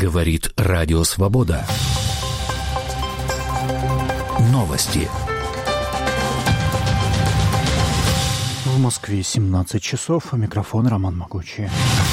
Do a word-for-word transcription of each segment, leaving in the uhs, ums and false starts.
Говорит Радио Свобода. Новости. В Москве семнадцать часов, а микрофон Роман Могучий.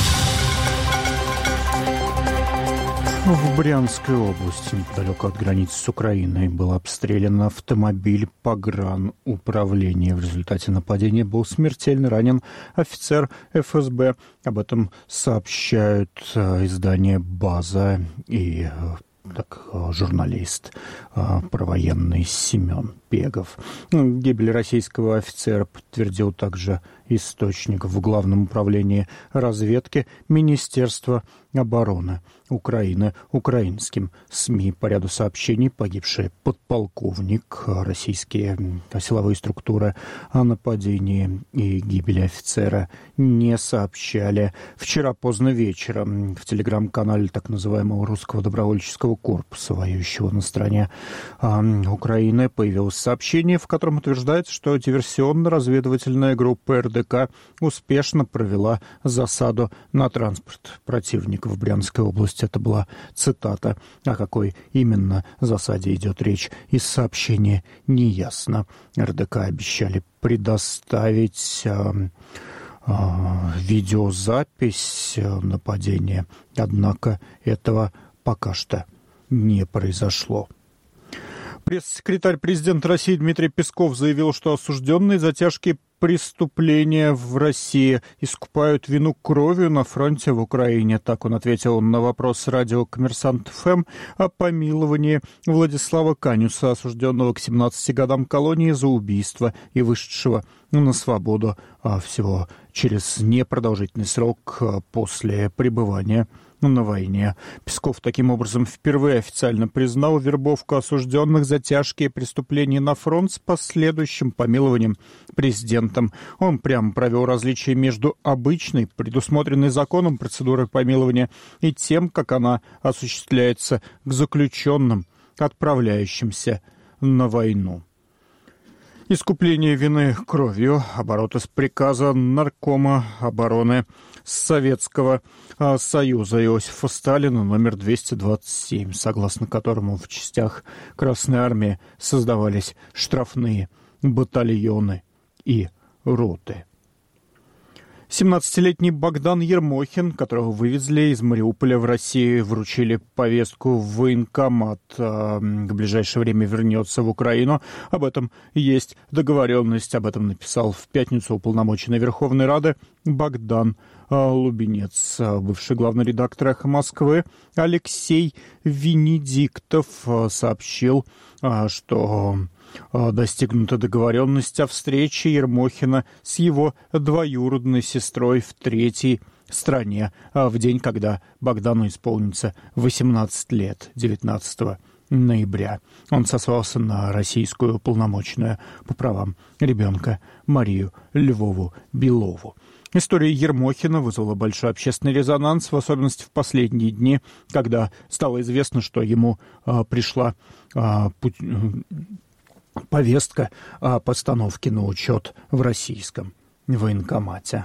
В Брянской области, неподалеку от границы с Украиной, был обстрелян автомобиль погрануправления. В результате нападения был смертельно ранен офицер эф эс бэ. Об этом сообщают издания «База» и так, журналист провоенный Семен Пегов. Гибель российского офицера подтвердил также источник в Главном управлении разведки Министерства обороны Украины украинским СМИ. По ряду сообщений погибший подполковник, российские силовые структуры о нападении и гибели офицера не сообщали. Вчера поздно вечером в телеграм-канале так называемого русского добровольческого корпуса, воюющего на стороне Украины, появилось сообщение, в котором утверждается, что диверсионно-разведывательная группа эр дэ ка успешно провела засаду на транспорт противника в Брянской области. Это была цитата. О какой именно засаде идет речь, из сообщения не ясно. эр дэ ка обещали предоставить э, э, видеозапись нападения, однако этого пока что не произошло. Пресс-секретарь президента России Дмитрий Песков заявил, что осужденные за тяжкие преступления в России искупают вину кровью на фронте в Украине. Так он ответил на вопрос радио «Коммерсант эф эм» о помиловании Владислава Канюса, осужденного к семнадцати годам колонии за убийство и вышедшего на свободу всего через непродолжительный срок после пребывания на войне. Песков таким образом впервые официально признал вербовку осужденных за тяжкие преступления на фронт с последующим помилованием президентом. Он прямо провел различие между обычной, предусмотренной законом процедурой помилования, и тем, как она осуществляется к заключенным, отправляющимся на войну. Искупление вины кровью. Оборот из приказа Наркома обороны Советского Союза Иосифа Сталина номер двести двадцать семь, согласно которому в частях Красной Армии создавались штрафные батальоны и роты. семнадцатилетний Богдан Ермохин, которого вывезли из Мариуполя в Россию, вручили повестку в военкомат. В ближайшее время вернется в Украину. Об этом есть договоренность. Об этом написал в пятницу уполномоченный Верховной Рады Богдан Лубенец. Бывший главный редактор «Эхо Москвы» Алексей Венедиктов сообщил, что достигнута договоренность о встрече Ермохина с его двоюродной сестрой в третьей стране в день, когда Богдану исполнится восемнадцать лет, девятнадцатого ноября. Он сослался на российскую уполномоченную по правам ребенка Марию Львову Белову. История Ермохина вызвала большой общественный резонанс, в особенности в последние дни, когда стало известно, что ему а, пришла а, путь, повестка о постановке на учет в российском военкомате.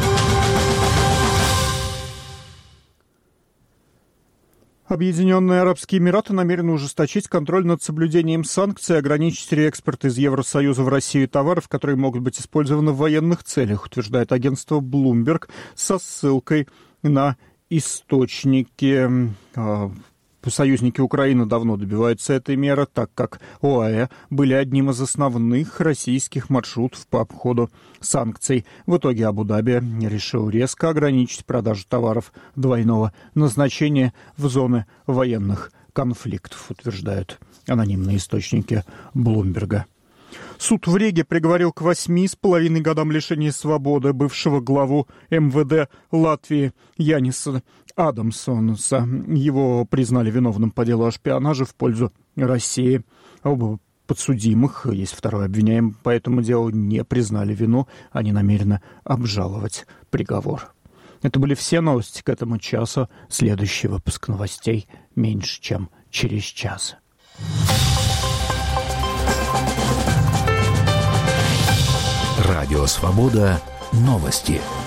Объединенные Арабские Эмираты намерены ужесточить контроль над соблюдением санкций и ограничить реэкспорт из Евросоюза в Россию товаров, которые могут быть использованы в военных целях, утверждает агентство Bloomberg со ссылкой на источники. Союзники Украины давно добиваются этой меры, так как ОАЭ были одним из основных российских маршрутов по обходу санкций. В итоге Абу-Даби решил резко ограничить продажу товаров двойного назначения в зоны военных конфликтов, утверждают анонимные источники Блумберга. Суд в Риге приговорил к восьми с половиной годам лишения свободы бывшего главу эм вэ дэ Латвии Яниса Адамсонса. Его признали виновным по делу о шпионаже в пользу России. Оба подсудимых, есть второй обвиняемый по этому делу, не признали вину. Они намерены обжаловать приговор. Это были все новости к этому часу. Следующий выпуск новостей меньше, чем через час. Радио «Свобода». Новости.